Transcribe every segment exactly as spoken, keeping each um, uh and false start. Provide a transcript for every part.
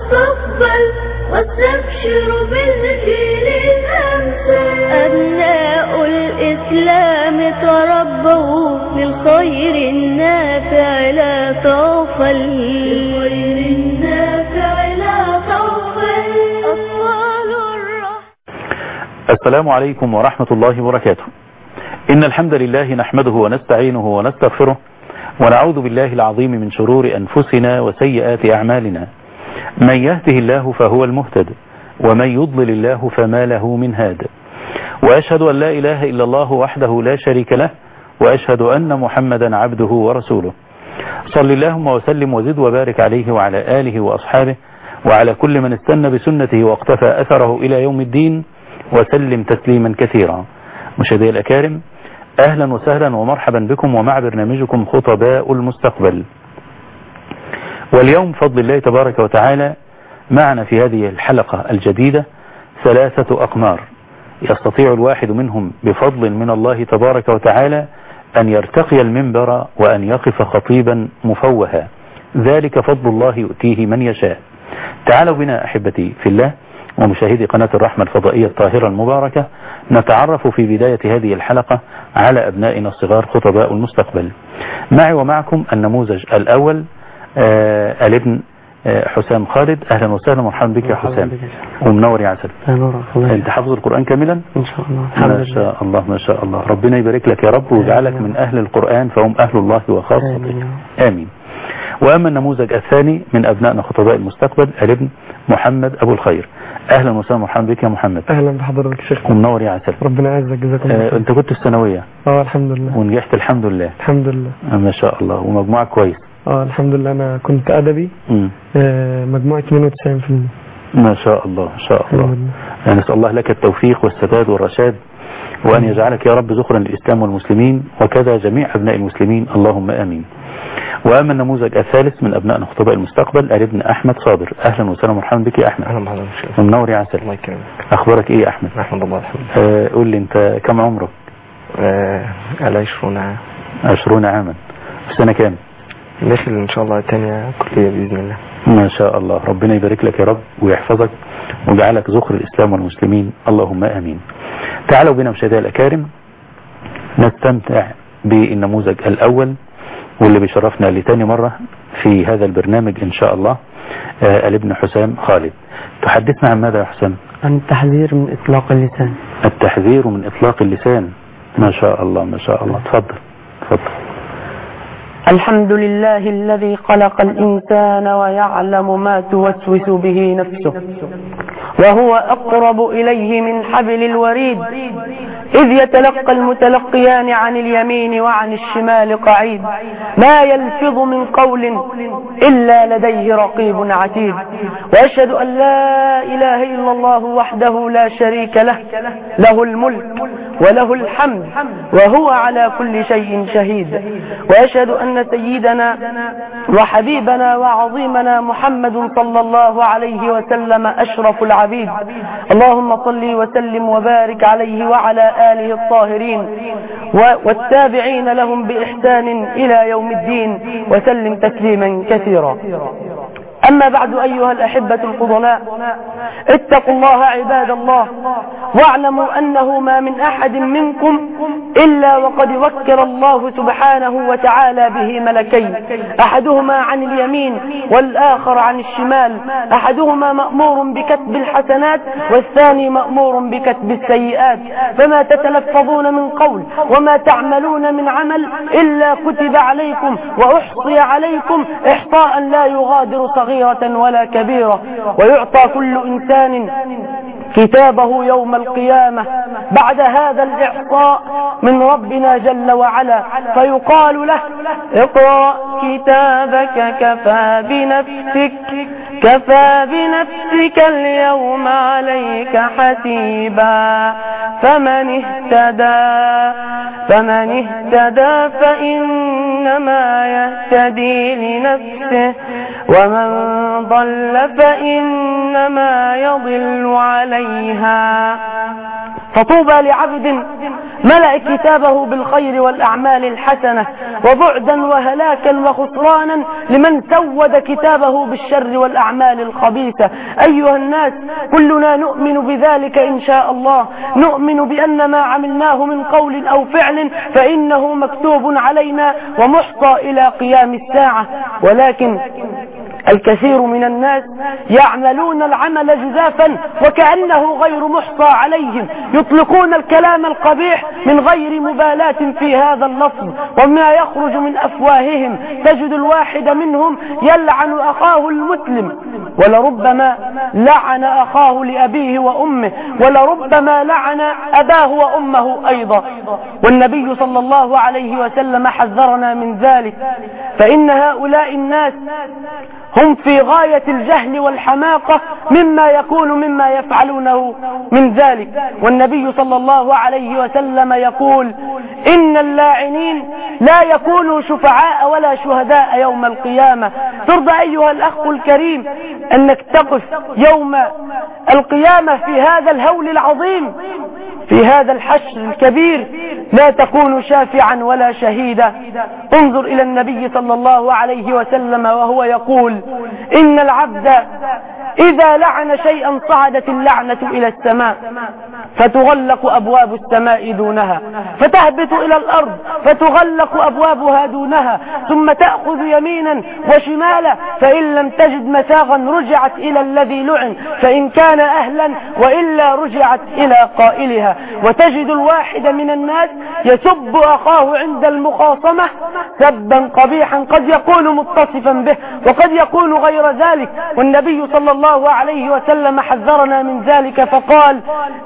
المستقبل واستبشروا بالجيل الأمثل. أبناء الإسلام تربوا للخير النافع لا طوفا، للخير النافع لا طوفا. أطفال الرحمة. السلام عليكم ورحمة الله وبركاته. إن الحمد لله نحمده ونستعينه ونستغفره ونعوذ بالله العظيم من شرور أنفسنا وسيئات أعمالنا. من يهده الله فهو المهتد ومن يضلل الله فما له من هاد. وأشهد أن لا إله إلا الله وحده لا شريك له، وأشهد أن محمدا عبده ورسوله. صل اللهم وسلم وزد وبارك عليه وعلى آله وأصحابه وعلى كل من استنى بسنته واقتفى أثره إلى يوم الدين وسلم تسليما كثيرا. مشاهدي الأكارم، أهلا وسهلا ومرحبا بكم ومع برنامجكم خطباء المستقبل. واليوم بفضل الله تبارك وتعالى معنا في هذه الحلقة الجديدة ثلاثة أقمار يستطيع الواحد منهم بفضل من الله تبارك وتعالى أن يرتقي المنبر وأن يقف خطيبا مفوها. ذلك فضل الله يؤتيه من يشاء. تعالوا بنا أحبتي في الله ومشاهدي قناة الرحمة الفضائية الطاهرة المباركة نتعرف في بداية هذه الحلقة على أبنائنا الصغار خطباء المستقبل. معي ومعكم النموذج الأول آه الابن آه حسام خالد. أهلا وسهلا ومرحبا بك يا حسام ومنور يا عسل. أنت حافظ القرآن كاملا إن شاء الله؟ ما شاء الله ما شاء الله. ربنا يبارك لك يا رب ويجعلك من أهل القرآن فهم أهل الله وخاصته. آمين. وأما النموذج الثاني من أبنائنا خطباء المستقبل الابن محمد أبو الخير. أهلا وسهلا ومرحبا بك يا محمد. أهلا بحضرتك شيخ ومنور يا عسل. ربنا يعزك جزاكم الله. آه أنت كنت في الثانوية؟ اه الحمد لله. ونجحت الحمد لله؟ الحمد لله آه ما شاء الله. ومجموعك كويس؟ اه الحمد لله. أنا كنت أدبي آه مجموعة اثنين وتسعين بالمئة. ما شاء الله ما شاء الله. يعني نسأل الله لك التوفيق والسداد والرشاد وأن يجعلك يا رب ذخرا للإسلام والمسلمين وكذا جميع أبناء المسلمين اللهم آمين. وأما النموذج الثالث من أبنائنا خطباء المستقبل الابن أحمد صابر. أهلا وسهلا ومرحبا بك يا أحمد. أهلا بحضرتك. ومنور يا عسل. الله يكرمك. أخبارك إيه يا أحمد؟ الحمد لله الحمد لله. آه قول لي أنت كم عمرك؟ آه على عشرون عام. عشرون عاما. في سنة كام؟ داخل إن شاء الله تانية كلية بإذن الله. ما شاء الله. ربنا يبارك لك يا رب ويحفظك ويجعلك ذخر الإسلام والمسلمين اللهم آمين. تعالوا بنا مشاهدينا الأكارم نستمتع بالنموذج الأول واللي بيشرفنا لتاني مرة في هذا البرنامج إن شاء الله آه الابن حسام خالد. تحدثنا عن ماذا يا حسام؟ عن التحذير من إطلاق اللسان. التحذير من إطلاق اللسان. ما شاء الله ما شاء الله. تفضل تفضل. الحمد لله الذي خلق الإنسان ويعلم ما توسوس به نفسه وهو أقرب إليه من حبل الوريد إذ يتلقى المتلقيان عن اليمين وعن الشمال قعيد ما يلفظ من قول إلا لديه رقيب عتيد. وأشهد أن لا إله إلا الله وحده لا شريك له له الملك وله الحمد وهو على كل شيء شهيد. وأشهد أن سيدنا وحبيبنا وعظيمنا محمد صلى الله عليه وسلم أشرف العبيد. اللهم صل وسلم وبارك عليه وعلى آله الطاهرين والتابعين لهم بإحسان إلى يوم الدين وسلم تسليما كثيرا. أما بعد أيها الأحبة الفضلاء اتقوا الله عباد الله واعلموا أنه ما من أحد منكم إلا وقد وكل الله سبحانه وتعالى به ملكين أحدهما عن اليمين والآخر عن الشمال. أحدهما مأمور بكتب الحسنات والثاني مأمور بكتب السيئات. فما تتلفظون من قول وما تعملون من عمل إلا كتب عليكم وأحصي عليكم إحصاء لا يغادر صغيرة ولا كبيرة. ويعطى كل إنسان كتابه يوم القيامة بعد هذا الإعطاء من ربنا جل وعلا فيقال له اقرأ كتابك كفى بنفسك كفى بنفسك اليوم عليك حسيبا. فمن اهتدى فمن اهتدى فإنما يهتدي لنفسه ومن ضل فإنما يضل عليها. فطوبى لعبد ملأ كتابه بالخير والأعمال الحسنة، وبعدا وهلاكا وخسرانا لمن سود كتابه بالشر والأعمال الخبيثة. أيها الناس، كلنا نؤمن بذلك إن شاء الله، نؤمن بأن ما عملناه من قول أو فعل فإنه مكتوب علينا ومحصى إلى قيام الساعة. ولكن الكثير من الناس يعملون العمل جزافا وكأنه غير محصى عليهم، يطلقون الكلام القبيح من غير مبالاة في هذا اللفظ وما يخرج من أفواههم. تجد الواحد منهم يلعن أخاه المسلم، ولربما لعن أخاه لأبيه وأمه، ولربما لعن أباه وأمه أيضا. والنبي صلى الله عليه وسلم حذرنا من ذلك، فإن هؤلاء الناس هم في غاية الجهل والحماقة مما يكون مما يفعلونه من ذلك. والنبي صلى الله عليه وسلم يقول: إن اللاعنين لا يكونوا شفعاء ولا شهداء يوم القيامة. ترضى أيها الأخ الكريم أنك تقف يوم القيامة في هذا الهول العظيم، في هذا الحشر الكبير، لا تكون شافعا ولا شهيدا؟ انظر إلى النبي صلى الله عليه وسلم وهو يقول: إن العبد إذا لعن شيئا صعدت اللعنة إلى السماء فتغلق أبواب السماء دونها، فتهبط إلى الأرض فتغلق أبوابها دونها، ثم تأخذ يمينا وشمالا، فإن لم تجد مساغا رجعت إلى الذي لعن فإن كان أهلا، وإلا رجعت إلى قائلها. وتجد الواحد من الناس يسب أخاه عند المخاصمة سبا قبيحا قد يكون متصفا به وقد يكون غير ذلك. والنبي صلى الله عليه وسلم حذرنا من ذلك فقال: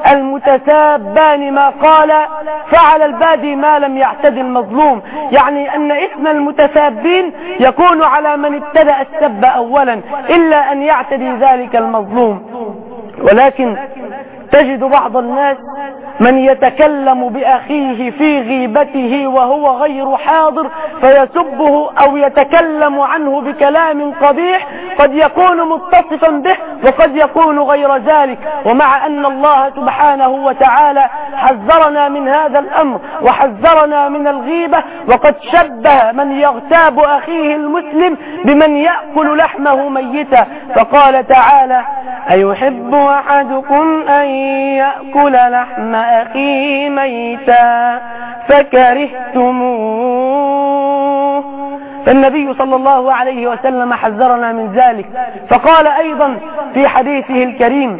المتسابان ما قال فعل البادي ما لم يعتد المظلوم. يعني أن اسم المتسابين يكون على من ابتدأ السب أولا إلا أن يعتدي ذلك المظلوم. ولكن تجد بعض الناس من يتكلم بأخيه في غيبته وهو غير حاضر فيسبه أو يتكلم عنه بكلام قبيح قد يكون متصفا به وقد يكون غير ذلك. ومع أن الله سبحانه وتعالى حذرنا من هذا الأمر وحذرنا من الغيبة، وقد شبه من يغتاب أخيه المسلم بمن يأكل لحمه ميتا، فقال تعالى: أيحب أحدكم أن يأكل لحم أخيه ميتا فكرهتموه. فالنبي صلى الله عليه وسلم حذرنا من ذلك، فقال أيضا في حديثه الكريم: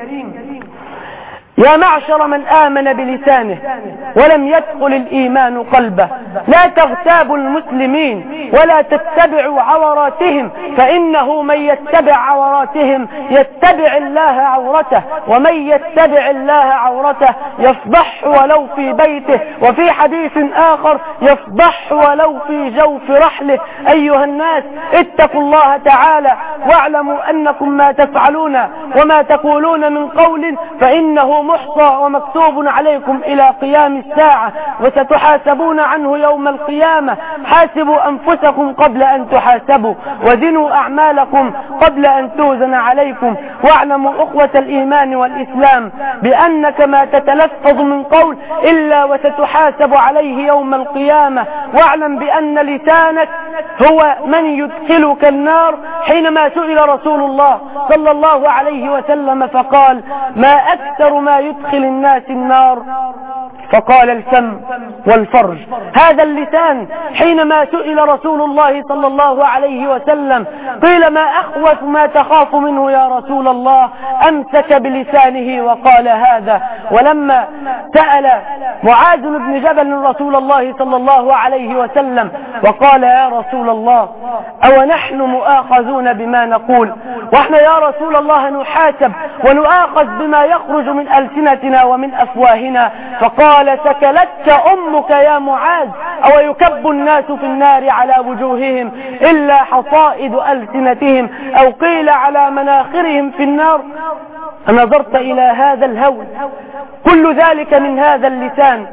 يا معشر من آمن بلسانه ولم يدخل الإيمان قلبه، لا تغتابوا المسلمين ولا تتبعوا عوراتهم، فإنه من يتبع عوراتهم يتبع الله عورته، ومن يتبع الله عورته يفضح ولو في بيته، وفي حديث آخر يفضح ولو في جوف رحله. أيها الناس، اتقوا الله تعالى واعلموا أنكم ما تفعلون وما تقولون من قول فإنه محصى ومكتوب عليكم إلى قيام الساعة، وستحاسبون عنه يوم القيامة. حاسبوا أنفسكم قبل أن تحاسبوا، وزنوا أعمالكم قبل أن توزن عليكم. واعلموا أخوة الإيمان والإسلام بأنك ما تتلفظ من قول إلا وستحاسب عليه يوم القيامة. واعلم بأن لسانك هو من يدخلك النار. حينما سئل رسول الله صلى الله عليه وسلم فقال: ما أكثر ما يدخل الناس النار؟ فقال: الفم والفرج. هذا اللسان حينما سئل رسول الله صلى الله عليه وسلم قيل: ما أخوف ما تخاف منه يا رسول الله؟ أمسك بلسانه وقال هذا. ولما سأل معاذ بن جبل رسول الله صلى الله عليه وسلم وقال: يا رسول الله، أو نحن مؤاخذون بما نقول؟ وإحنا يا رسول الله نحاسب ونؤاخذ بما يخرج من ألسنتنا ومن أفواهنا. فقال: سكلتك أمك يا معاذ، أو يكب الناس في النار على وجوههم إلا حصائد ألسنتهم، أو قيل على مناخرهم في النار. نظرت إلى هذا الهول، كل ذلك من هذا اللسان.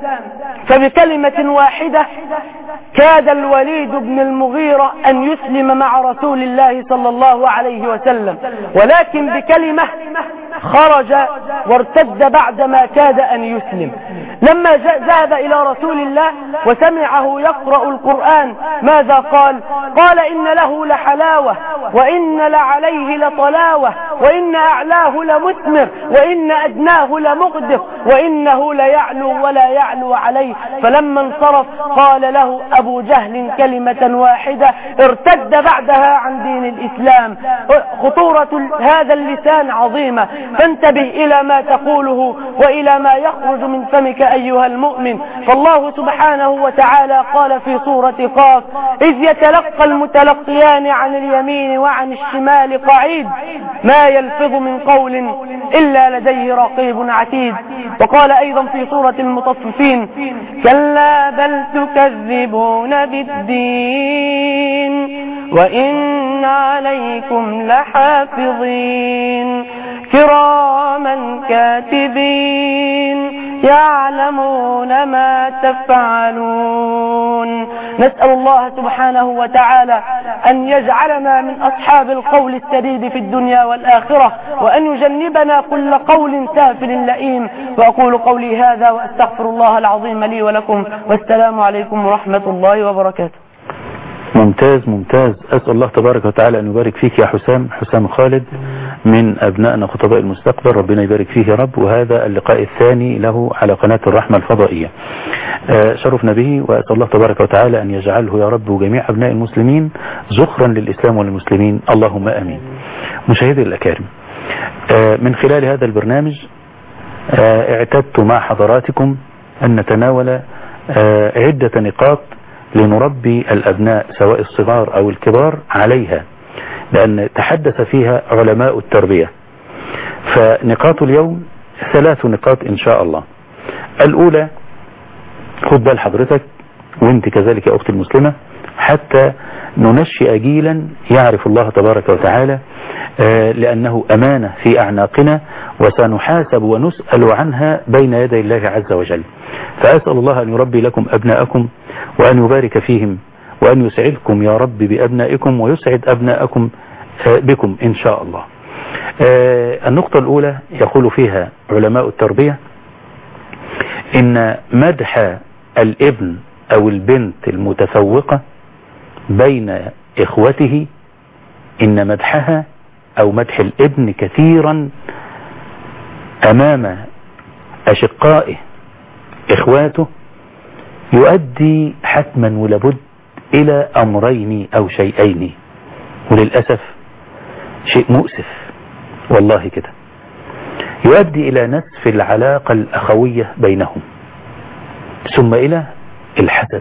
فبكلمة واحدة كاد الوليد بن المغيرة أن يسلم مع رسول الله صلى الله عليه وسلم، ولكن بكلمة خرج وارتد بعدما كاد أن يسلم. لما ذهب إلى رسول الله وسمعه يقرأ القرآن ماذا قال؟ قال إن له لحلاوة، وإن لعليه لطلاوة، وإن أعلاه لمثمر، وإن أدناه لمغدق، وإنه ليعلو ولا يعلو عليه. فلما انصرف قال له أبو جهل كلمة واحدة ارتد بعدها عن دين الإسلام. خطورة هذا اللسان عظيمة، فانتبه إلى ما تقوله وإلى ما يخرج من فمك أيها المؤمن. فالله سبحانه وتعالى قال في سورة قاف: إذ يتلقى المتلقيان عن اليمين وعن الشمال قعيد ما يلفظ من قول إلا لديه رقيب عتيد. وقال أيضا في سورة المطففين: كلا بل تكذبون بالدين وإن عليكم لحافظين كراما كاتبين يعلمون ما تفعلون. نسأل الله سبحانه وتعالى أن يجعلنا من أصحاب القول السديد في الدنيا والآخرة، وأن يجنبنا كل قول سافل لئيم. وأقول قولي هذا وأستغفر الله العظيم لي ولكم، والسلام عليكم ورحمة الله وبركاته. ممتاز ممتاز. أسأل الله تبارك وتعالى أن يبارك فيك يا حسام حسام خالد من أبنائنا خطباء المستقبل، ربنا يبارك فيه يا رب. وهذا اللقاء الثاني له على قناة الرحمة الفضائية، شرفنا به، وأسأل الله تبارك وتعالى أن يجعله يا رب وجميع أبناء المسلمين زخرا للإسلام والمسلمين، اللهم آمين. مشاهدي الأكارم، من خلال هذا البرنامج اعتدت مع حضراتكم أن نتناول عدة نقاط لنربي الأبناء سواء الصغار أو الكبار عليها، لأن تحدث فيها علماء التربية. فنقاط اليوم ثلاث نقاط إن شاء الله. الأولى، خد بال حضرتك وانت كذلك يا أختي المسلمة، حتى ننشئ جيلا يعرف الله تبارك وتعالى، لأنه أمانة في أعناقنا وسنحاسب ونسأل عنها بين يدي الله عز وجل. فأسأل الله أن يربي لكم أبناءكم وأن يبارك فيهم وأن يسعدكم يا رب بأبنائكم ويسعد أبناءكم بكم إن شاء الله. النقطة الأولى يقول فيها علماء التربية إن مدح الابن أو البنت المتفوقة بين إخوته، إن مدحها أو مدح الابن كثيرا أمام أشقائه إخواته يؤدي حتما ولابد إلى أمرين أو شيئين، وللأسف شيء مؤسف والله كده، يؤدي إلى نسف العلاقة الأخوية بينهم، ثم إلى الحسد،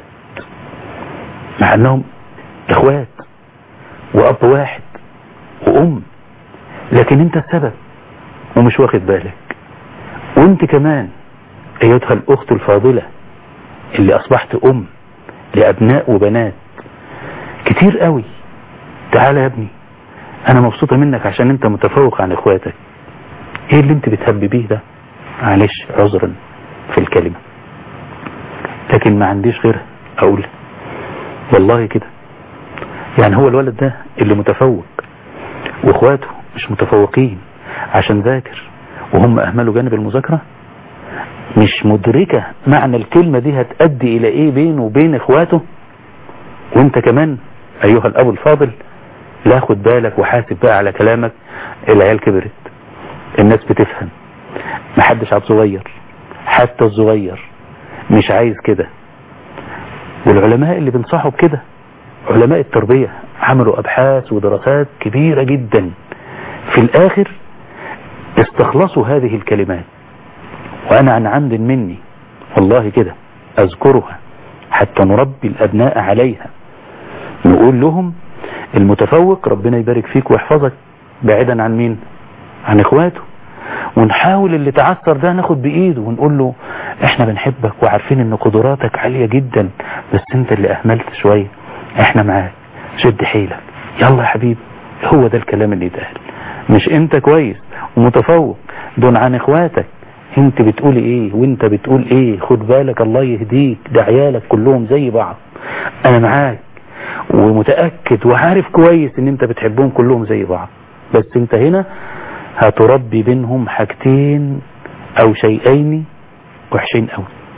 مع أنهم إخوات وأب واحد وأم، لكن أنت السبب ومش واخد بالك. وأنت كمان أيتها الأخت الفاضلة اللي أصبحت أم لأبناء وبنات كتير قوي، تعال يا ابني أنا مبسوطة منك عشان أنت متفوق عن إخواتك. إيه اللي أنت بتهببيه ده؟ معلش عذرا في الكلمة، لكن ما عنديش غيرها أقول والله كده. يعني هو الولد ده اللي متفوق وإخواته مش متفوقين عشان ذاكر وهم أهملوا جانب المذاكرة، مش مدركة معنى الكلمة دي هتأدي إلى إيه بينه وبين إخواته. وانت كمان أيها الأب الفاضل لا خد بالك وحاسب بقى على كلامك. العيال كبرت، الناس بتفهم، محدش عاد صغير، حتى الصغير مش عايز كده. والعلماء اللي بنصحوا بكده علماء التربية عملوا أبحاث ودراسات كبيرة جدا، في الآخر استخلصوا هذه الكلمات، وأنا عن عمد مني والله كده أذكرها حتى نربي الأبناء عليها. نقول لهم المتفوق ربنا يبارك فيك ويحفظك بعيدا عن مين؟ عن إخواته. ونحاول اللي تعثر ده ناخد بإيده ونقول له احنا بنحبك وعارفين ان قدراتك عالية جدا، بس انت اللي أهملت شوية، احنا معاك، شد حيلك، يلا يا حبيبي. هو ده الكلام اللي يتقال، مش انت كويس ومتفوق دون عن إخواتك، انت بتقولي ايه وانت بتقول ايه، خد بالك الله يهديك، ده عيالك كلهم زي بعض، انا معاك ومتأكد وعارف كويس ان انت بتحبهم كلهم زي بعض، بس انت هنا هتربي بينهم حاجتين او شيئين وحشين قوي.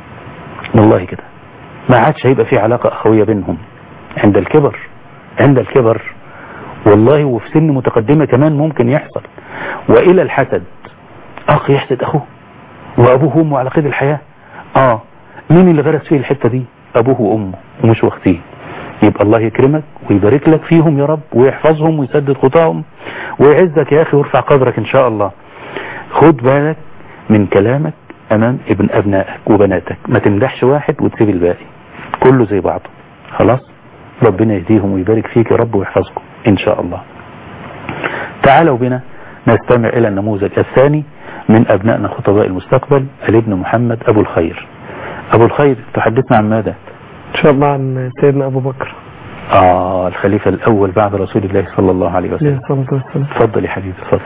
والله كده ما عادش هيبقى في علاقة أخوية بينهم عند الكبر. عند الكبر والله، وفي سن متقدمة كمان ممكن يحصل. وإلى الحسد، أخ يحسد أخوه وأبوه وأمه على قيد الحياة. آه مين اللي غرس فيه الحتة دي؟ أبوه وأمه ومش واختيه. يبقى الله يكرمك ويبارك لك فيهم يا رب، ويحفظهم ويسدد خطاهم ويعزك يا أخي ويرفع قدرك إن شاء الله. خد بالك من كلامك أمام ابن أبنائك وبناتك، ما تمدحش واحد وتسيب الباقي، كله زي بعضه. خلاص، ربنا يهديهم ويبارك فيك يا رب ويحفظكم إن شاء الله. تعالوا بنا نستمع إلى النموذج الثاني من أبنائنا خطباء المستقبل، الابن محمد أبو الخير. أبو الخير تحدثنا عن ماذا؟ إن شاء الله عن سيدنا أبو بكر، آه الخليفة الأول بعد رسول الله صلى الله عليه وسلم. تفضل يا حبيبي تفضل.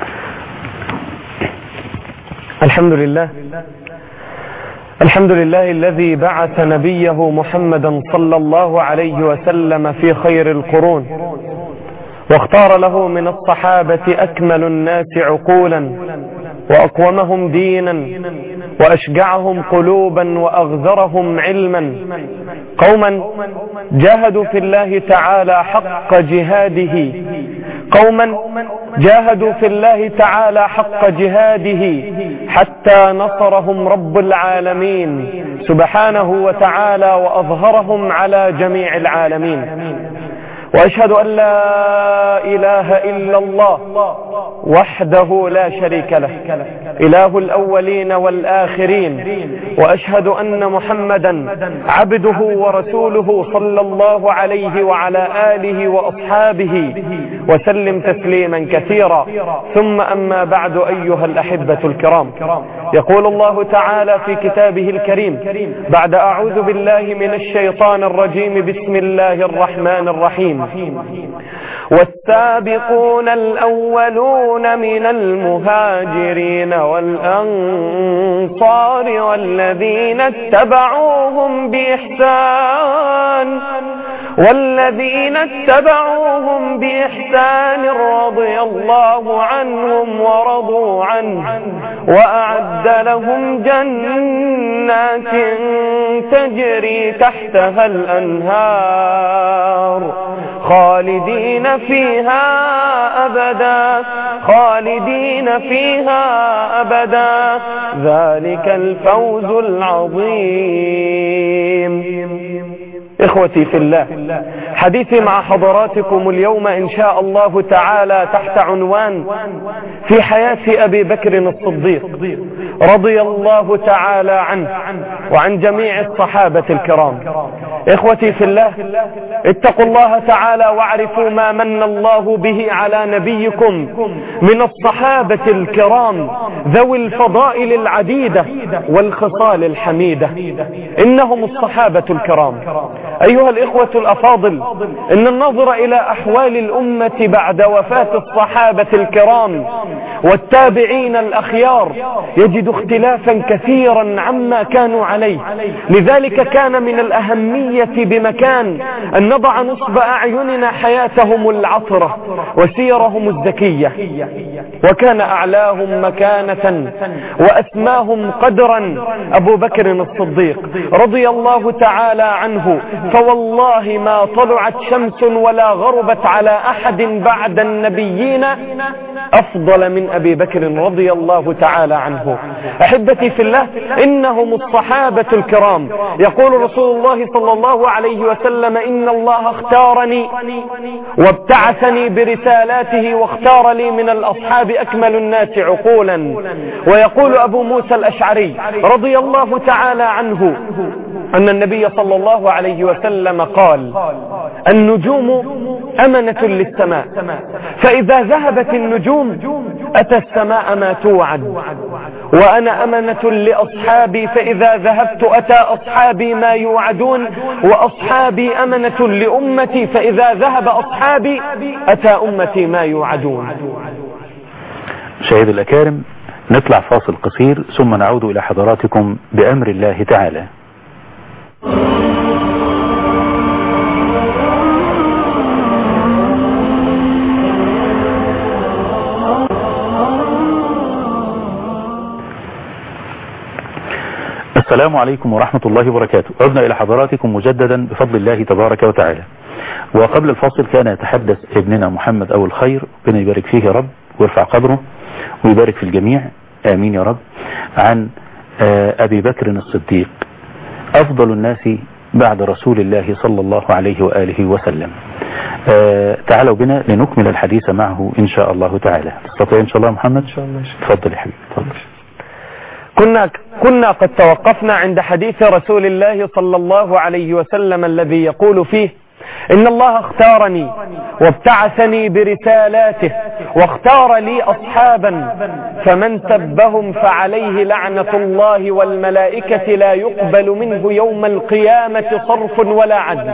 الحمد لله الحمد لله الذي بعث نبيه محمدا صلى الله عليه وسلم في خير القرون، واختار له من الصحابة أكمل الناس عقولا وأقومهم دينا وأشجعهم قلوبا وأغذرهم علما، قوما جاهدوا في الله تعالى حق جهاده قوما جاهدوا في الله تعالى حق جهاده حتى نصرهم رب العالمين سبحانه وتعالى وأظهرهم على جميع العالمين. وأشهد أن لا إله إلا الله وحده لا شريك له، إله الأولين والآخرين، وأشهد أن محمدا عبده ورسوله صلى الله عليه وعلى آله وأصحابه وسلم تسليما كثيرا. ثم أما بعد، أيها الأحبة الكرام، يقول الله تعالى في كتابه الكريم بعد أعوذ بالله من الشيطان الرجيم: بسم الله الرحمن الرحيم: والسابقون الأولون من المهاجرين والأنصار والذين اتبعوهم بإحسان والذين اتبعوهم بإحسان رضي الله عنهم ورضوا عنه وأعد لهم جنات تجري تحتها الأنهار خالدين فيها أبدا خالدين فيها أبدا ذلك الفوز العظيم. إخوتي في الله، حديثي مع حضراتكم اليوم إن شاء الله تعالى تحت عنوان في حياة أبي بكر الصديق رضي الله تعالى عنه وعن جميع الصحابة الكرام. إخوتي في الله، اتقوا الله تعالى واعرفوا ما من الله به على نبيكم من الصحابة الكرام ذوي الفضائل العديدة والخصال الحميدة. إنهم الصحابة الكرام. أيها الإخوة الأفاضل، إن النظر إلى أحوال الأمة بعد وفاة الصحابة الكرام والتابعين الأخيار يجد اختلافا كثيرا عما كانوا عليه. لذلك كان من الأهمية بمكان أن نضع نصب أعيننا حياتهم العطرة وسيرهم الزكية، وكان أعلاهم مكانة وأسماهم قدرا أبو بكر الصديق رضي الله تعالى عنه، فوالله ما طلعت شمس ولا غربت على أحد بعد النبيين أفضل من أبي بكر رضي الله تعالى عنه. أحبتي في الله، إنهم الصحابة الكرام. يقول رسول الله صلى الله عليه وسلم: إن الله اختارني وابتعثني برسالاته واختار لي من الأصحاب أكمل الناس عقولا. ويقول أبو موسى الأشعري رضي الله تعالى عنه أن النبي صلى الله عليه وسلم قال: النجوم أمنة للسماء، فإذا ذهبت النجوم أتى السماء ما توعد، وأنا أمنة لأصحابي، فإذا ذهبت أتى أصحابي ما يوعدون، وأصحابي أمنة لأمتي، فإذا ذهب أصحابي أتى أمتي ما يوعدون. شاهد الأكارم، نطلع فاصل قصير ثم نعود إلى حضراتكم بأمر الله تعالى. السلام عليكم ورحمة الله وبركاته. عدنا إلى حضراتكم مجددا بفضل الله تبارك وتعالى. وقبل الفاصل كان يتحدث ابننا محمد أول الخير، ربنا يبارك فيه يا رب ويرفع قدره ويبارك في الجميع، آمين يا رب، عن أبي بكر الصديق أفضل الناس بعد رسول الله صلى الله عليه وآله وسلم. تعالوا بنا لنكمل الحديث معه إن شاء الله تعالى. تستطيع إن شاء الله محمد؟ إن شاء الله. تفضل يا حبيبي. تفضل. كنا كنا قد توقفنا عند حديث رسول الله صلى الله عليه وسلم الذي يقول فيه: إن الله اختارني وابتعثني برسالاته واختار لي أصحابا فمن سبهم فعليه لعنة الله والملائكة لا يقبل منه يوم القيامة صرف ولا عدل.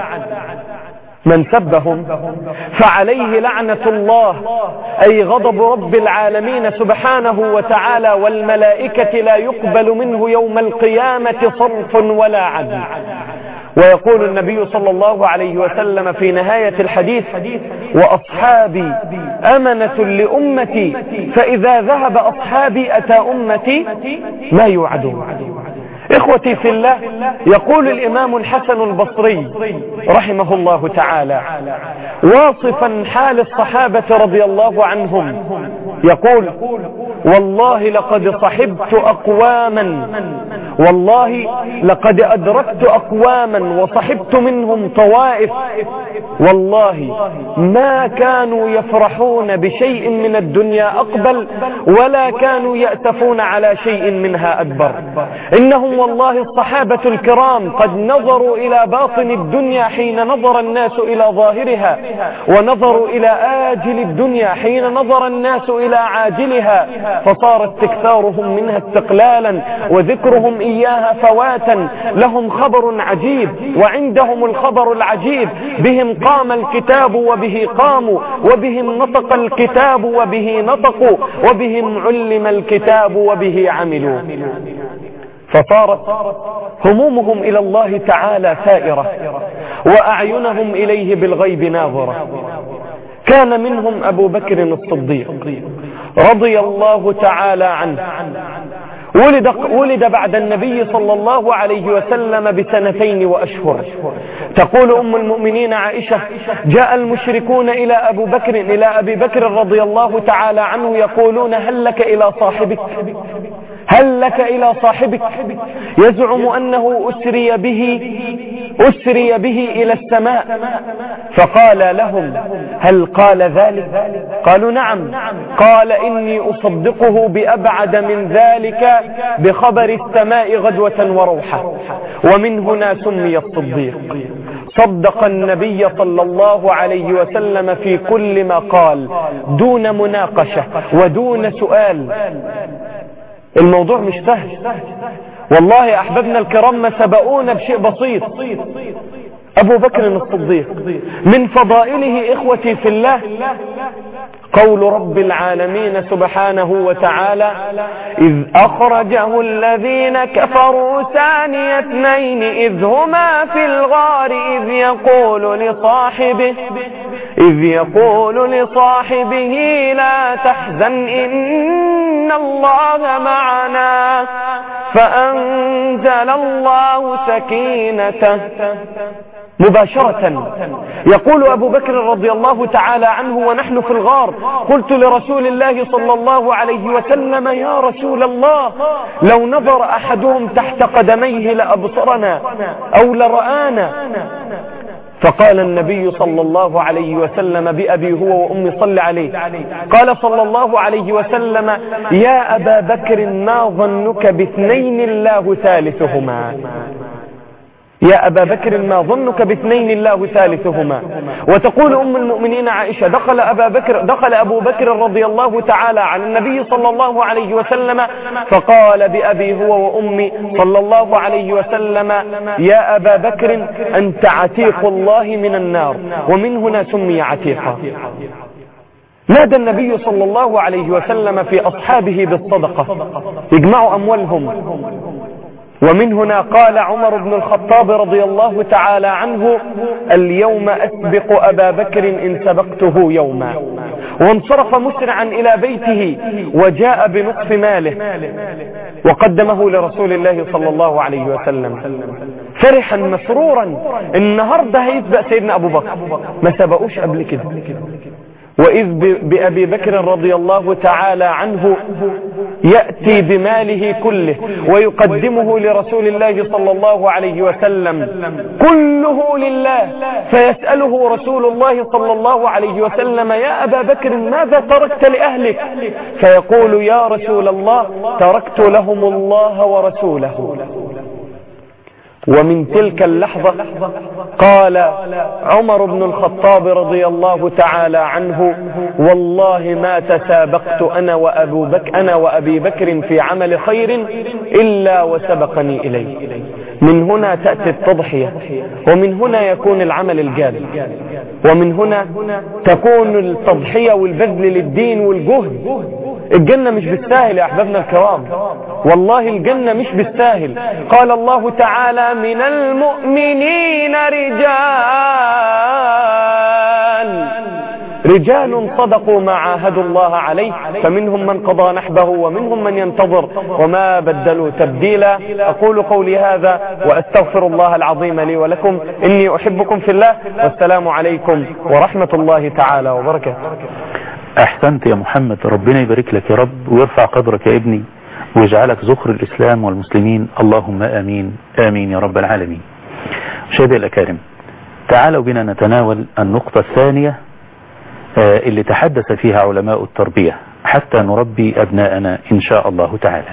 من سبهم فعليه لعنة الله أي غضب رب العالمين سبحانه وتعالى، والملائكة لا يقبل منه يوم القيامة صرف ولا عدل. ويقول النبي صلى الله عليه وسلم في نهاية الحديث: وأصحابي أمنة لأمتي فإذا ذهب أصحابي أتى أمتي ما يوعدون. إخوتي في الله، يقول الإمام الحسن البصري رحمه الله تعالى واصفا حال الصحابة رضي الله عنهم، يقول: والله لقد صحبت أقواما والله لقد أدركت أقواما وصحبت منهم طوائف والله ما كانوا يفرحون بشيء من الدنيا أقبل ولا كانوا يأتفون على شيء منها أكبر. إنهم والله الصحابة الكرام قد نظروا إلى باطن الدنيا حين نظر الناس إلى ظاهرها، ونظروا إلى آجل الدنيا حين نظر الناس إلى عاجلها، فصار استكثارهم منها استقلالا وذكرهم إياها فواتا. لهم خبر عجيب وعندهم الخبر العجيب، بهم قام الكتاب وبه قاموا، وبهم نطق الكتاب وبه نطقوا، وبهم علم الكتاب وبه عملوا. فصارت همومهم إلى الله تعالى ثائرة وأعينهم إليه بالغيب ناظرة. كان منهم أبو بكر الصديق رضي الله تعالى عنه، ولد, ولد بعد النبي صلى الله عليه وسلم بسنتين وأشهر. تقول أم المؤمنين عائشة: جاء المشركون إلى أبو بكر إلى أبي بكر رضي الله تعالى عنه يقولون: هل لك إلى صاحبك هل لك إلى صاحبك يزعم أنه أسري به أسري به إلى السماء. فقال لهم: هل قال ذلك؟ قالوا: نعم. قال: إني أصدقه بأبعد من ذلك بخبر السماء غدوة وروحة. ومن هنا سمي الصديق. صدق النبي صلى الله عليه وسلم في كل ما قال دون مناقشة ودون سؤال. الموضوع مش سهل والله. أحبابنا الكرام ما سبقونا بشيء بسيط. أبو بكر الصديق من فضائله إخوتي في الله قول رب العالمين سبحانه وتعالى: إذ أخرجه الذين كفروا ثاني اثنين إذ هما في الغار إذ يقول لصاحبه إذ يقول لصاحبه لا تحزن إن الله معنا فأنزل الله سكينته. مباشرة يقول أبو بكر رضي الله تعالى عنه ونحن في الغار: قلت لرسول الله صلى الله عليه وسلم: يا رسول الله، لو نظر أحدهم تحت قدميه لأبصرنا أو لرآنا. فقال النبي صلى الله عليه وسلم بأبي هو وأمي صل عليه، قال صلى الله عليه وسلم: يا أبا بكر ما ظنك باثنين الله ثالثهما. يا أبا بكر ما ظنك باثنين الله ثالثهما. وتقول أم المؤمنين عائشة: دخل أبا بكر دخل أبو بكر رضي الله تعالى على النبي صلى الله عليه وسلم فقال بأبي هو وأمي صلى الله عليه وسلم: يا أبا بكر أنت عتيق الله من النار. ومن هنا سمي عتيقا. نادى النبي صلى الله عليه وسلم في أصحابه بالصدقة يجمعوا أموالهم. ومن هنا قال عمر بن الخطاب رضي الله تعالى عنه: اليوم أسبق أبا بكر إن سبقته يوما. وانصرف مسرعا إلى بيته وجاء بنصف ماله وقدمه لرسول الله صلى الله عليه وسلم فرحا مسرورا. النهاردة هيسبق سيدنا أبو بكر، ما سبقوش قبل كده. وإذ بأبي بكر رضي الله تعالى عنه يأتي بماله كله ويقدمه لرسول الله صلى الله عليه وسلم كله لله، فيسأله رسول الله صلى الله عليه وسلم: يا أبا بكر ماذا تركت لأهلك؟ فيقول: يا رسول الله تركت لهم الله ورسوله. ومن تلك اللحظة قال عمر بن الخطاب رضي الله تعالى عنه: والله ما تسابقت أنا وأبو بكر أنا وأبي بكر في عمل خير إلا وسبقني إليه. من هنا تأتي التضحية، ومن هنا يكون العمل الجاد، ومن هنا تكون التضحية والبذل للدين والجهد. الجنة مش بالساهل يا أحبابنا الكرام، والله الجنة مش بالساهل. قال الله تعالى: من المؤمنين رجال رجال صدقوا ما عاهدوا الله عليه، فمنهم من قضى نحبه ومنهم من ينتظر وما بدلوا تبديلا. أقول قولي هذا وأستغفر الله العظيم لي ولكم، إني أحبكم في الله، والسلام عليكم ورحمة الله تعالى وبركاته. أحسنت يا محمد، ربنا يبارك لك يا رب ويرفع قدرك يا ابني ويجعلك ذخر الإسلام والمسلمين، اللهم آمين آمين يا رب العالمين. مشاهدي الأكارم، تعالوا بنا نتناول النقطة الثانية اللي تحدث فيها علماء التربية حتى نربي أبناءنا إن شاء الله تعالى.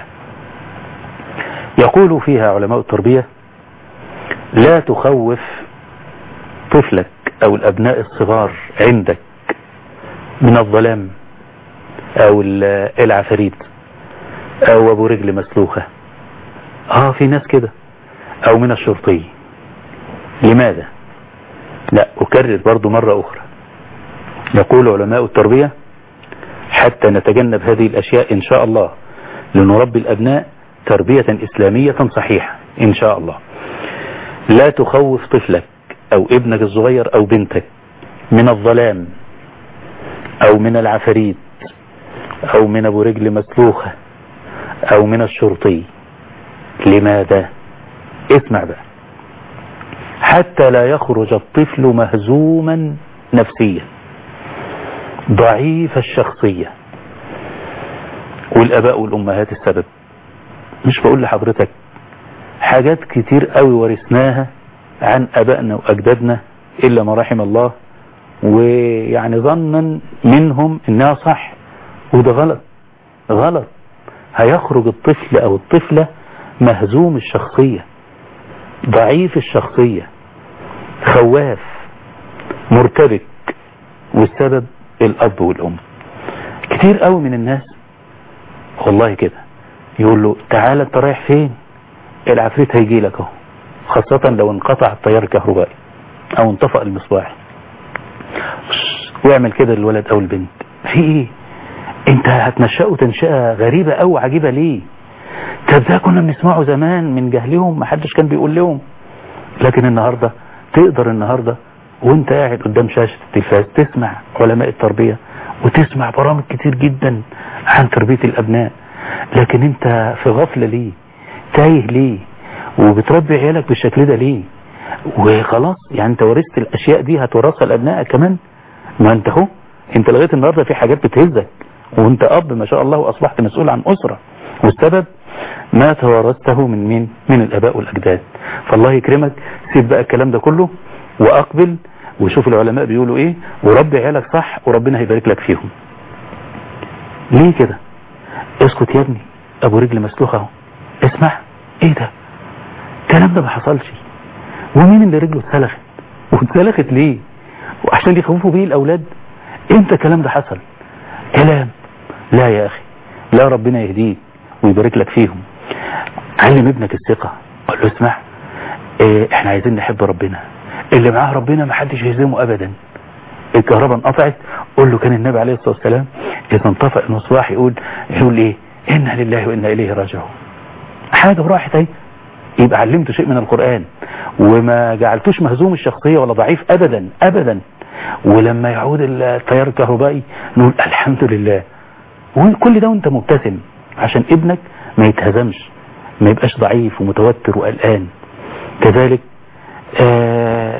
يقول فيها علماء التربية: لا تخوف طفلك أو الأبناء الصغار عندك من الظلام أو العفاريت أو أبو رجل مسلوخة. آه في ناس كده، أو من الشرطي. لماذا؟ لا أكرر برضو مرة أخرى، يقول علماء التربية حتى نتجنب هذه الأشياء إن شاء الله لنربي الأبناء تربية إسلامية صحيحة إن شاء الله. لا تخوف طفلك أو ابنك الصغير أو بنتك من الظلام أو من العفاريت أو من أبو رجل مسلوخة أو من الشرطي. لماذا؟ اسمع بقى. حتى لا يخرج الطفل مهزوما نفسيا ضعيف الشخصية. والآباء والأمهات السبب. مش بقول لحضرتك حاجات كتير قوي ورثناها عن أبائنا وأجدادنا إلا ما رحم الله، ويعني ظنا منهم إنها صح، وده غلط غلط. هيخرج الطفل أو الطفلة مهزوم الشخصية ضعيف الشخصية خواف مرتبك، والسبب الأب والأم. كتير قوي من الناس والله كده يقول له: تعالى انت رايح فين؟ العفريت هيجي لك اهو، خاصة لو انقطع التيار الكهربائي او انطفأ المصباح. ويعمل كده للولد او البنت. في ايه؟ انت هتنشأه تنشأة غريبة او عجيبة ليه؟ طب ده كنا بنسمعه زمان من جهلهم، محدش كان بيقول لهم. لكن النهاردة تقدر النهاردة وانت قاعد قدام شاشة التلفاز تسمع علماء التربية وتسمع برامج كتير جدا عن تربية الابناء. لكن انت في غفلة ليه؟ تايه ليه؟ وبتربي عيالك بالشكل ده ليه؟ وخلاص يعني انت ورثت الاشياء دي هتورثها لابنائك كمان. ما انت اهو انت لغايه النهارده في حاجات بتهزك، وانت اب ما شاء الله واصبحت مسؤول عن اسرة، والسبب ما توارثته من مين؟ من الاباء والاجداد. فالله يكرمك، سيب بقى الكلام ده كله واقبل وشوف العلماء بيقولوا ايه، وربي عيالك صح وربنا هيبارك لك فيهم. ليه كده؟ اسكت يا ابني، ابو رجل مسلوخه اهو، اسمع. ايه ده؟ الكلام ده ما حصلش. ومين اللي رجله اتسلخت؟ واتسلخت ليه؟ وعشان يخوفوا بيه الاولاد؟ امتى الكلام ده حصل؟ كلام لا يا اخي، لا، ربنا يهديك ويبارك لك فيهم. علم ابنك الثقة، قال له اسمع، اه احنا عايزين نحب ربنا، اللي معاه ربنا ما حدش يهزمه ابدا. الكهرباء انقطعت، قول له كان النبي عليه الصلاة والسلام اذا انطفأ المصباح يقول يقول ايه؟ انا لله وانا اليه راجعون. حاجة راحت اهي. يبقى علمته شيء من القرآن وما جعلتوش مهزوم الشخصية ولا ضعيف ابدا ابدا. ولما يعود التيار الكهربائي نقول الحمد لله. وكل ده وانت مبتسم عشان ابنك ما يتهزمش، ما يبقاش ضعيف ومتوتر وقلقان. كذلك آه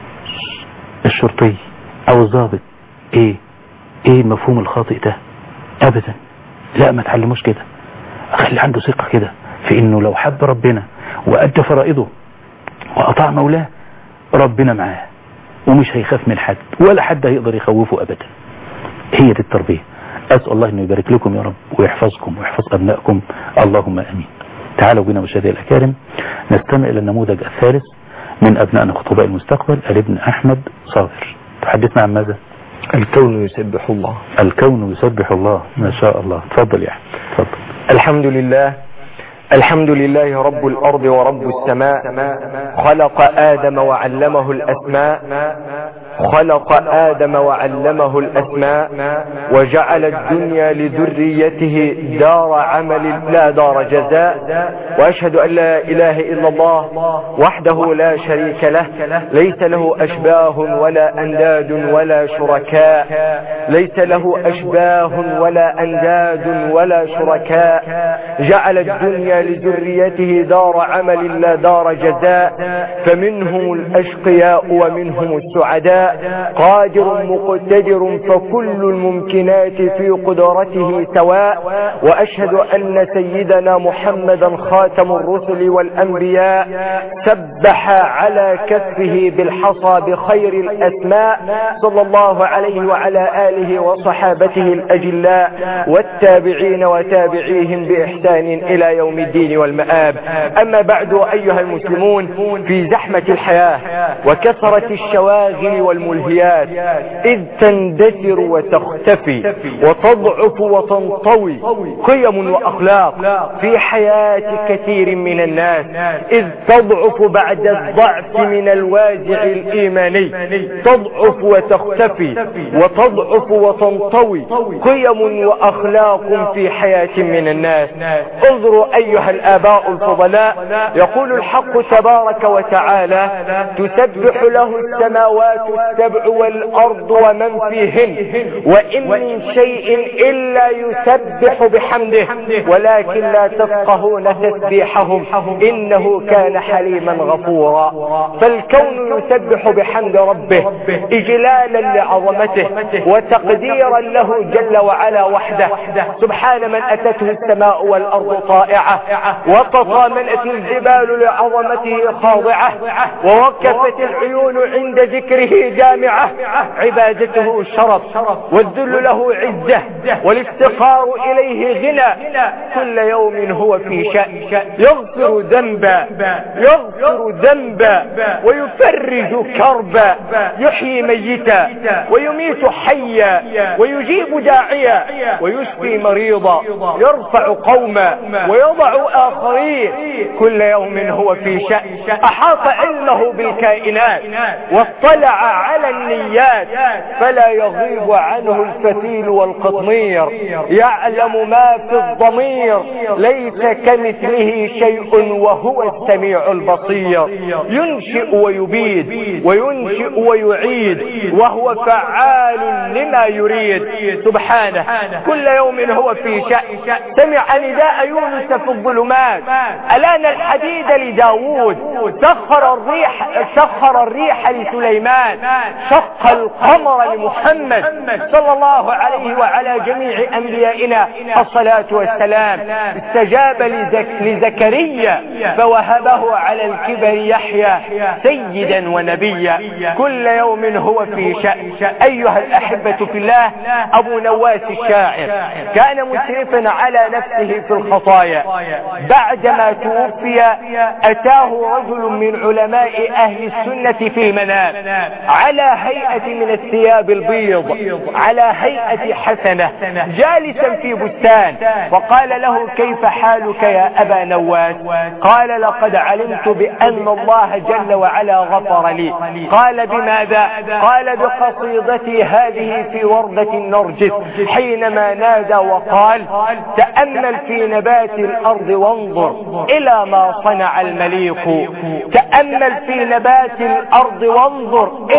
الشرطي او الضابط، ايه ايه المفهوم الخاطئ ده؟ ابدا لا، ما تعلموش كده. خلي عنده ثقة كده في انه لو حب ربنا وادى فرائضه واطاع مولاه ربنا معاه، ومش هيخاف من حد ولا حد هيقدر يخوفه ابدا. هي دي التربية. اسأل الله انه يبارك لكم يا رب ويحفظكم ويحفظ ابنائكم، اللهم امين. تعالوا بنا مشاهدي الاكارم نستمع الى النموذج الثالث من ابنائنا خطباء المستقبل، الابن احمد صابر. تحدثنا عن ماذا؟ الكون يسبح الله. الكون يسبح الله، ما شاء الله. تفضل يا احمد تفضل. الحمد لله، الحمد لله رب الأرض ورب السماء، خلق آدم وعلمه الأسماء، خلق آدم وعلمه الأسماء، وجعل الدنيا لذريته دار عمل لا دار جزاء. وأشهد أن لا إله إلا الله وحده لا شريك له، ليس له أشباه ولا أنداد ولا شركاء، ليس له أشباه ولا أنداد ولا شركاء. جعل الدنيا لذريته دار عمل لا دار جزاء، فمنهم الأشقياء ومنهم السعداء. قادر مقتدر فكل الممكنات في قدرته سواء. وأشهد أن سيدنا محمدا خاتم الرسل والأنبياء سبح على كفه بالحصى بخير الأسماء، صلى الله عليه وعلى آله وصحابته الأجلاء والتابعين وتابعيهم بإحسان إلى يوم الدين والمآب. أما بعد أيها المسلمون، في زحمة الحياة وكثرة الشواغل والملهيات إذ تندثر وتختفي وتضعف وتنطوي قيم وأخلاق في حياة كثير من الناس، إذ تضعف بعد الضعف من الوازع الإيماني، تضعف وتختفي وتضعف وتنطوي قيم وأخلاق في حياة من الناس. انظروا أيها الآباء الفضلاء، يقول الحق تبارك وتعالى: تسبح له السماوات السبع والأرض ومن فيهن وإن من شيء إلا يسبح بحمده ولكن لا تفقهون تسبيحهم إنه كان حليما غفورا. فالكون يسبح بحمد ربه إجلالا لعظمته وتقديرا له جل وعلا وحده. سبحان من أتته السماء والأرض طائعة وتطامنت الجبال لعظمته خاضعة ووقفت العيون عند ذكره جامعة. عبادته شرف والذل له عزة والافتقار إليه غنى. كل يوم هو في شأن، يغفر ذنبا يغفر ذنبا ويفرج كربا، يحيي ميتا ويميت حيا ويجيب داعيا ويشفي مريضا، يرفع قوما ويضع آخرين. كل يوم هو في شأن، أحاط علمه بالكائنات واطلع على النيات فلا يغيب عنه الفتيل والقطمير. يعلم ما في الضمير، ليس كمثله شيء وهو السميع البصير. ينشئ ويبيد وينشئ ويعيد وهو فعال لما يريد. سبحانه كل يوم هو في شأن. سمع نداء يونس في الظلمات، ألان الحديد لداود، سخر الريح سخر الريح لسليمان، شق القمر لمحمد صلى الله عليه وعلى جميع أنبيائنا الصلاة والسلام. استجاب لزك لزكريا فوهبه على الكبر يحيى سيدا ونبيا. كل يوم هو في شأن. أيها الأحبة في الله، أبو نواس الشاعر كان مسرفا على نفسه في الخطايا. بعدما توفي أتاه رجل من علماء أهل السنة في المنام على هيئة من الثياب البيض، على هيئة حسنة، جالسا في بستان، وقال له: كيف حالك يا أبا نواس؟ قال: لقد علمت بأن الله جل وعلا غفر لي. قال: بماذا؟ قال: بقصيدتي هذه في وردة النرجس حينما نادى وقال: تأمل في نبات الأرض وانظر إلى ما صنع المليك، تأمل في نبات الأرض وانظر إلى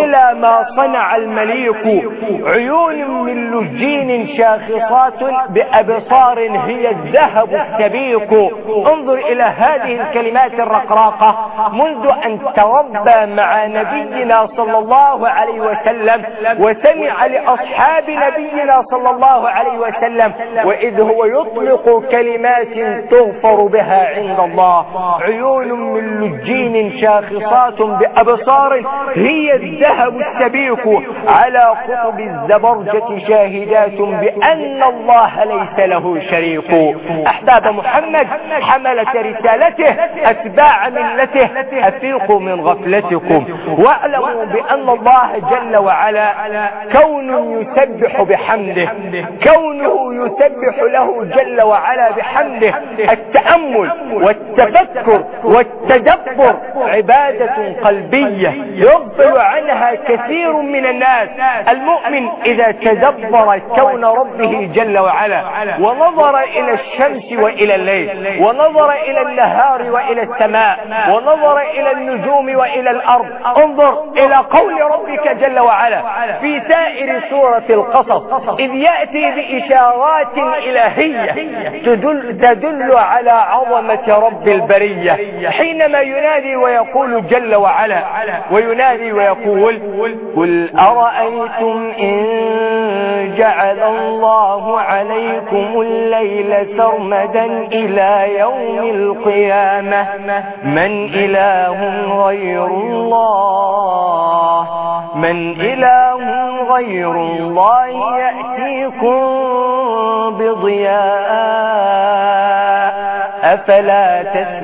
إلى ما صنع المليك، عيون من لجين شاخصات بأبصار هي الذهب السبيك. انظر إلى هذه الكلمات الرقراقة. منذ أن تربى مع نبينا صلى الله عليه وسلم وسمع لأصحاب نبينا صلى الله عليه وسلم، وإذ هو يطلق كلمات تغفر بها عند الله. عيون من لجين شاخصات بأبصار هي الذهب السبيك، على قطب الزبرجة شاهدات بأن الله ليس له شريك. أحباب محمد، حملة رسالته، أتباع ملته، أفيقوا من غفلتكم واعلموا بأن الله جل وعلا كون يسبح بحمده، كونه يسبح له جل وعلا بحمده. التأمل والتفكر والتدبر عبادة قلبية يغفل عنها كثير من الناس. المؤمن إذا تدبر كون ربه جل وعلا ونظر إلى الشمس وإلى الليل، ونظر إلى النهار وإلى السماء، ونظر إلى النجوم وإلى الأرض، انظر إلى قول ربك جل وعلا في سائر سورة القصص إذ يأتي بإشارات إلهية تدل, تدل على عظمة رب البرية، حينما ينادي ويقول جل وعلا، وينادي ويقول قل أرأيتم إن جعل الله عليكم الليل سرمدا إلى يوم القيامة من إله غير الله من إله غير الله يأتيكم بضياء أفلا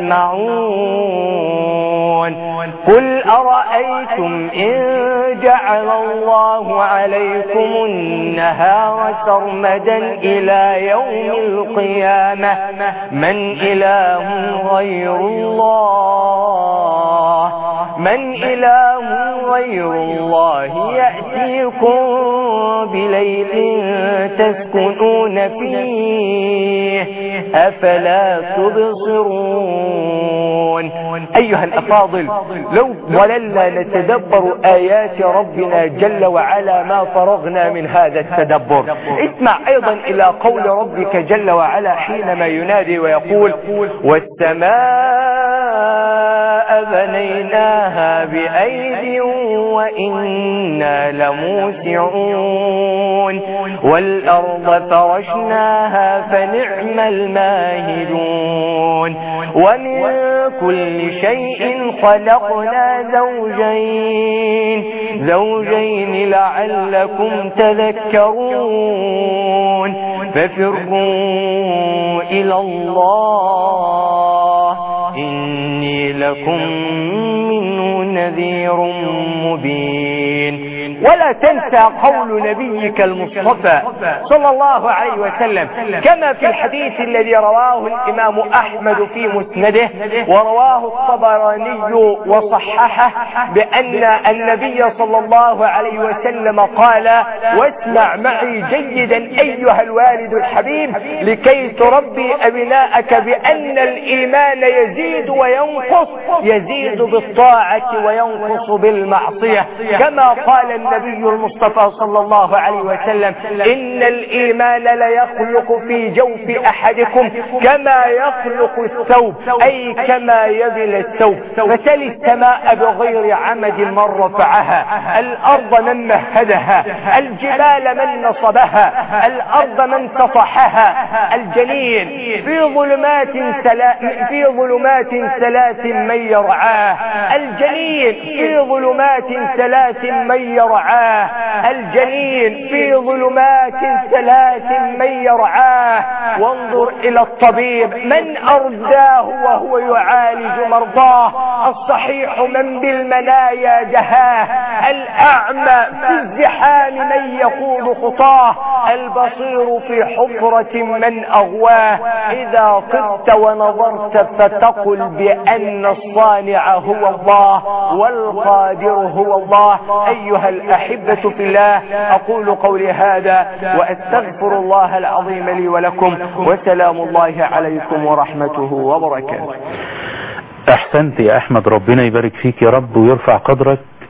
تسمعون قل أرأيتم إن جعل الله عليكم النهار سرمدا إلى يوم القيامة من إله غير الله من إله غير الله يأتيكم بليل تسكنون فيه أفلا تبصرون. أيها الأفاضل، لو ظللنا نتدبر آيات ربنا جل وعلا ما فرغنا من هذا التدبر. اسمع أيضا إلى قول ربك جل وعلا حينما ينادي ويقول والسماء بنيناها بأيد وإنا لموسعون والأرض فرشناها فنعم الماهدون ومن كل شيء خلقنا زوجين زوجين لعلكم تذكرون ففروا إلى الله إني لكم منه نذير مبين. ولا تنسى قول نبيك المصطفى صلى الله عليه وسلم كما في الحديث الذي رواه الإمام أحمد في مسنده ورواه الطبراني وصححه بأن النبي صلى الله عليه وسلم قال واسمع معي جيدا أيها الوالد الحبيب لكي تربي أبناءك بأن الإيمان يزيد وينقص يزيد بالطاعة وينقص بالمعصية كما قال النبي المصطفى صلى الله عليه وسلم إن الإيمان لا يخلق في جوف أحدكم كما يخلق الثوب أي كما يبل الثوب فتل السماء بغير عمد من رفعها الأرض من مهدها الجبال من نصبها الأرض من سطحها الجنين في ظلمات في ظلمات ثلاث من يرعاه الجنين في ظلمات ثلاث من يرعاه الجنين في ظلمات ثلاث من يرعاه وانظر إلى الطبيب من أرداه وهو يعالج مرضاه الصحيح من بالمنايا جهاه الأعمى في الزحام من يقود خطاه البصير في حفرة من أغواه إذا قدت ونظرت فتقل بأن الصانع هو الله والقادر هو الله. أيها الأحبة في الله أقول قولي هذا وأستغفر الله العظيم لي ولكم وسلام الله عليكم ورحمته وبركاته. أحسنت يا أحمد، ربنا يبارك فيك يا رب ويرفع قدرك.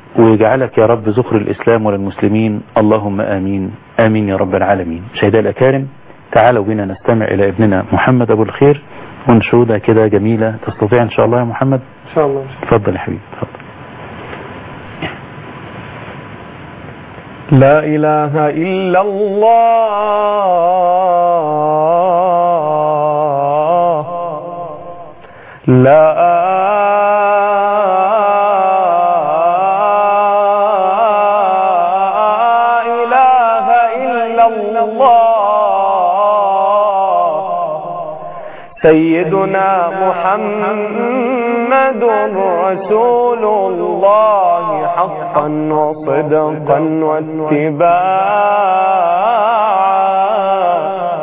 ويجعلك يا رب ذخر الإسلام والمسلمين، اللهم آمين آمين يا رب العالمين. مشاهدينا الأكارم، تعالوا بنا نستمع إلى ابننا محمد أبو الخير ونشودة كده جميلة. تستطيع إن شاء الله يا محمد؟ إن شاء الله. تفضل يا حبيبي، تفضل. لا إله إلا الله، لا إله إلا الله، سيدنا محمد رسول الله حقا وصدقا واتباعا،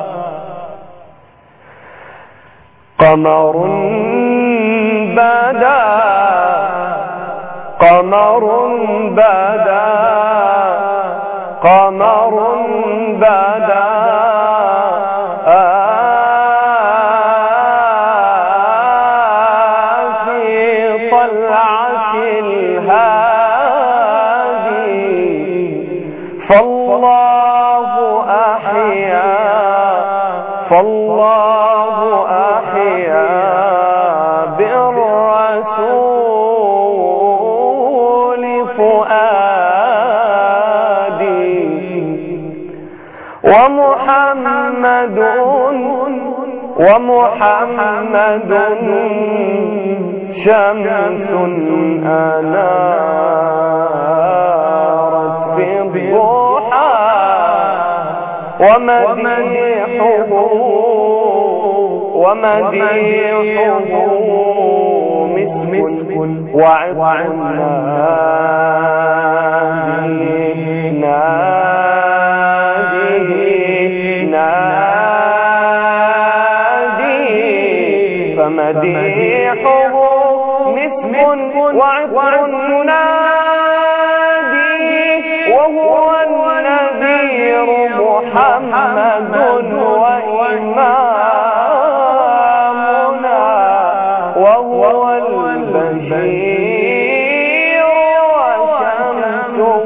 قمر بدا قمر بدا قمر بدا فالله أحيا فالله أحيا بالرسول فؤادي، ومحمد ومحمد شمس أنارت في الضحى، ومديحه ومديحه مسك وعطر نادي نادي نادي، فمديحه مسك وعطر نادي، وهو النذير محمد وإمامنا، وهو البشير وشمسه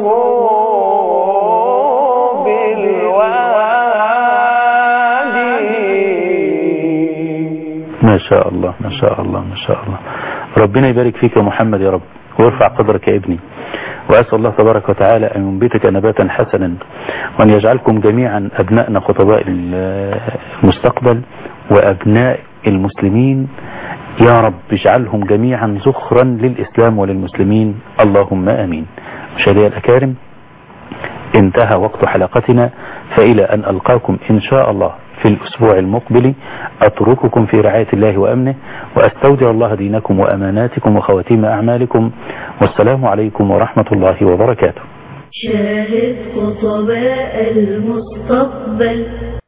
بالوادي. ما شاء الله ما شاء الله ما شاء الله. ربنا يبارك فيك يا محمد يا رب ويرفع قدرك يا ابني، وأسأل الله تبارك وتعالى أن ينبتك نباتا حسنا، وأن يجعلكم جميعا أبنائنا خطباء المستقبل وأبناء المسلمين يا رب، اجعلهم جميعا زخرا للإسلام وللمسلمين، اللهم آمين. مشاهدينا الأكارم، انتهى وقت حلقتنا، فإلى أن ألقاكم إن شاء الله في الأسبوع المقبل أترككم في رعاية الله وأمنه، وأستودع الله دينكم وأماناتكم وخواتيم أعمالكم، والسلام عليكم ورحمة الله وبركاته. شاهد خطباء المستقبل.